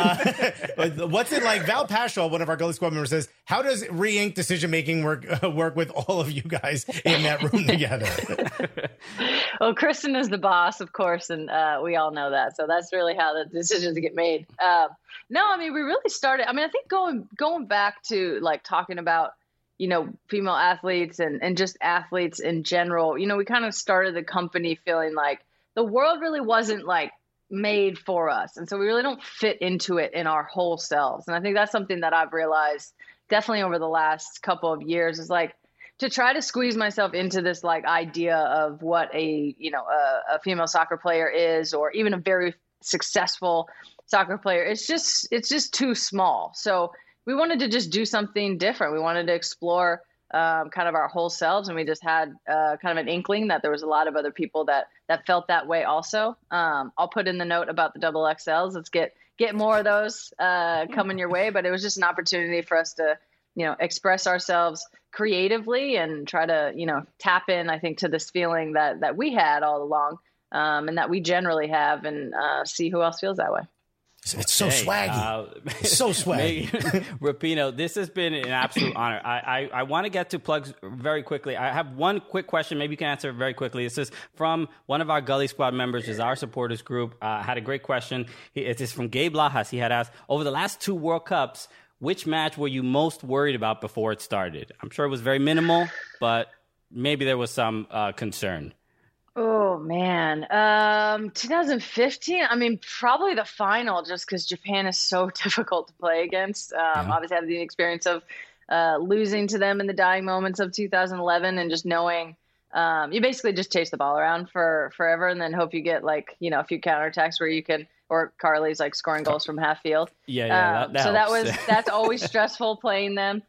Speaker 3: What's it like? Val Paschal, one of our Gully Squad members, says, how does Re-Ink decision making work with all of you guys in that room together?
Speaker 5: Well, Kristen is the boss, of course, and we all know that. So that's really how the decisions get made. No, I mean, we really started. I mean, I think going back to like talking about, you know, female athletes and just athletes in general, you know, we kind of started the company feeling like the world really wasn't like made for us. And so we really don't fit into it in our whole selves. And I think that's something that I've realized definitely over the last couple of years is like to try to squeeze myself into this like idea of what a female soccer player is, or even a very successful soccer player. It's just too small. So we wanted to just do something different. We wanted to explore kind of our whole selves, and we just had kind of an inkling that there was a lot of other people that felt that way also. I'll put in the note about the double XLs. Let's get more of those coming your way. But it was just an opportunity for us to, you know, express ourselves creatively and try to, you know, tap in, I think, to this feeling that we had all along, and that we generally have, and see who else feels that way.
Speaker 3: It's so swaggy. It's so swaggy.
Speaker 2: Rapinoe, this has been an absolute honor. I want to get to plugs very quickly. I have one quick question. Maybe you can answer it very quickly. This is from one of our Gully Squad members, is our supporters group. Had a great question. It is from Gabe Lajas. He had asked, over the last 2 World Cups, which match were you most worried about before it started? I'm sure it was very minimal, but maybe there was some concern.
Speaker 5: Oh, man. 2015, I mean, probably the final, just because Japan is so difficult to play against. Obviously, I had the experience of losing to them in the dying moments of 2011, and just knowing you basically just chase the ball around for forever and then hope you get, like, you know, a few counterattacks where you can, or Carly's like scoring goals from half field. That's always stressful playing them.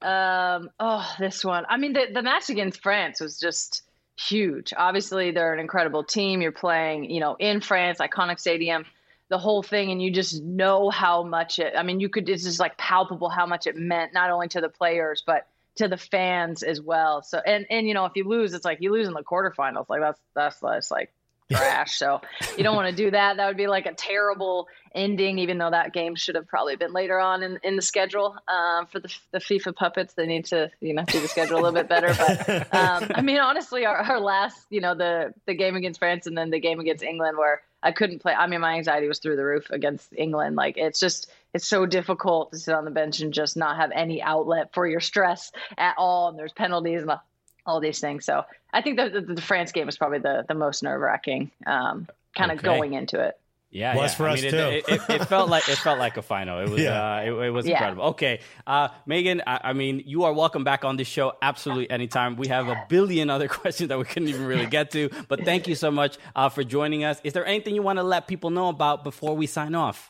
Speaker 5: This one. I mean, the match against France was just huge. Obviously, they're an incredible team. You're playing, you know, in France, iconic stadium, the whole thing, and you just know how much it's just like palpable how much it meant, not only to the players, but to the fans as well. So, and you know, if you lose, it's like you lose in the quarterfinals. Like that's like trash. So you don't want to do that. That would be like a terrible ending, even though that game should have probably been later on in the schedule. For the FIFA puppets, they need to, you know, do the schedule a little bit better. But I mean, honestly, our last, you know, the game against France and then the game against England, where I couldn't play. I mean, my anxiety was through the roof against England. Like, it's so difficult to sit on the bench and just not have any outlet for your stress at all. And there's penalties and all these things. So I think the France game was probably the most nerve-wracking going into it.
Speaker 3: Yeah, was for us too.
Speaker 2: It felt like a final. It was it was incredible. Okay, Megan, I mean, you are welcome back on this show absolutely anytime. We have a billion other questions that we couldn't even really get to, but thank you so much for joining us. Is there anything you want to let people know about before we sign off?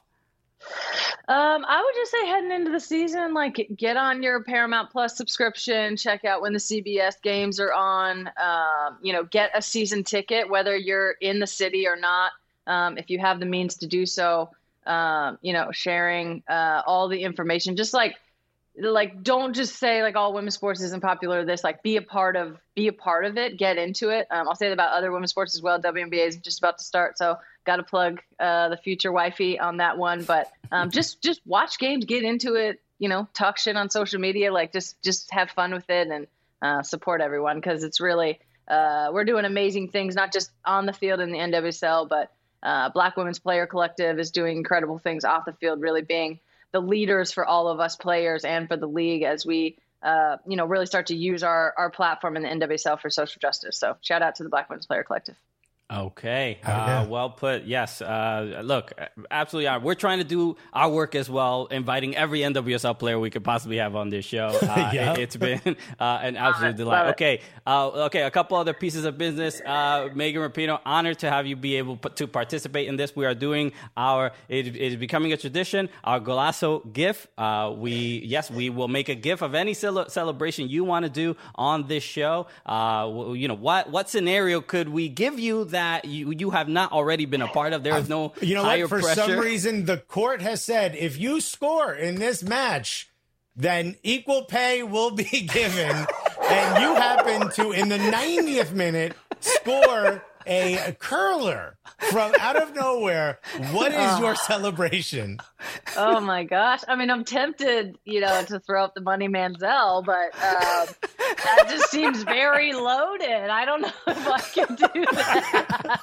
Speaker 5: I would just say heading into the season, like, get on your Paramount Plus subscription, check out when the CBS games are on, you know, get a season ticket, whether you're in the city or not. If you have the means to do so, you know, sharing all the information, just like don't just say like all women's sports isn't popular. This, like, be a part of it, get into it. I'll say that about other women's sports as well. WNBA is just about to start, so got to plug the future wifey on that one. But just watch games, get into it, you know, talk shit on social media, like just have fun with it and support everyone, because it's really we're doing amazing things, not just on the field in the NWSL, but Black Women's Player Collective is doing incredible things off the field, really being the leaders for all of us players and for the league as we, you know, really start to use our platform in the NWSL for social justice. So shout out to the Black Women's Player Collective.
Speaker 2: Okay. Well put. Yes. Look, absolutely. We're trying to do our work as well, inviting every NWSL player we could possibly have on this show. It's been an absolute delight. Okay. A couple other pieces of business. Megan Rapinoe, honored to have you be able to participate in this. We are doing it is becoming a tradition, our Golazo GIF. We will make a GIF of any celebration you want to do on this show. You know, what scenario could we give you that you have not already been a part of? There is no
Speaker 3: you know
Speaker 2: higher
Speaker 3: what? For
Speaker 2: pressure.
Speaker 3: some reason, the court has said if you score in this match, then equal pay will be given. And you happen to, in the 90th minute, score a curler from out of nowhere. What is your celebration?
Speaker 5: Oh my gosh. I mean, I'm tempted, to throw up the Money Manziel, but that just seems very loaded. I don't know if I can do that.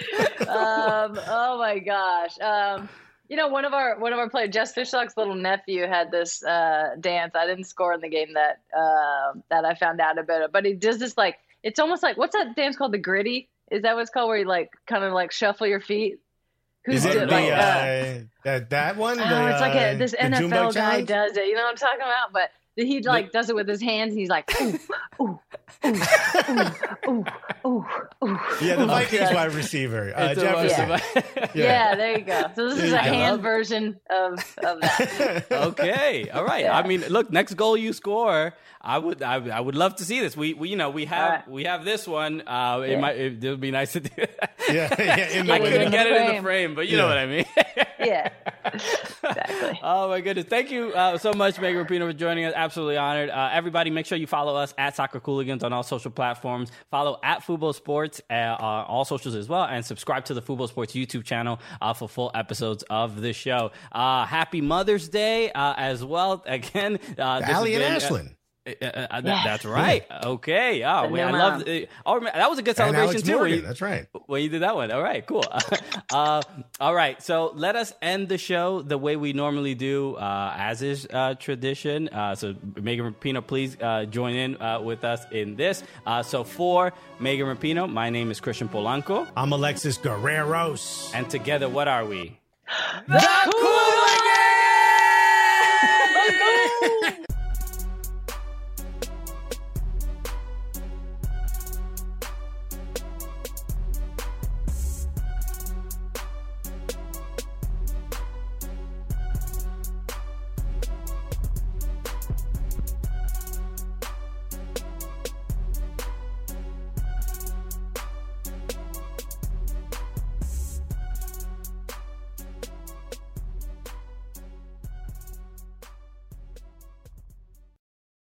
Speaker 5: Oh my gosh. One of our players, Jess Fishlock's little nephew, had this dance. I didn't score in the game that I found out about it, but he does this it's almost like, what's that dance called? The gritty? Is that what it's called? Where you kind of shuffle your feet?
Speaker 3: Is it that one?
Speaker 5: It's like this NFL guy does it. You know what I'm talking about? But he does it with his hands, and he's like, ooh, ooh, ooh, ooh, ooh, ooh.
Speaker 3: Yeah, the Vikings wide receiver, Jefferson.
Speaker 5: Yeah, there you go. So this is a hand version of that.
Speaker 2: Okay, all right. Yeah. I mean, look, next goal you score, I would love to see this. We have this one. It would be nice to do that. I couldn't get it in the frame, but you know what I mean.
Speaker 5: Yeah, exactly.
Speaker 2: Oh my goodness! Thank you so much, Megan Rapinoe, for joining us. Absolutely honored. Everybody, make sure you follow us at Soccer Cooligans on all social platforms. Follow at Fubo Sports on all socials as well, and subscribe to the Fubo Sports YouTube channel for full episodes of the show. Happy Mother's Day as well. Again,
Speaker 3: Allie and Ashlyn.
Speaker 2: That's right. Okay. I love. That was a good celebration too.
Speaker 3: Morgan, that's right.
Speaker 2: When you did that one. All right. Cool. All right. So let us end the show the way we normally do, as is tradition. So Megan Rapinoe, please join in with us in this. So for Megan Rapinoe, my name is Christian Polanco.
Speaker 3: I'm Alexis Guerreros.
Speaker 2: And together, what are we?
Speaker 3: The Cool!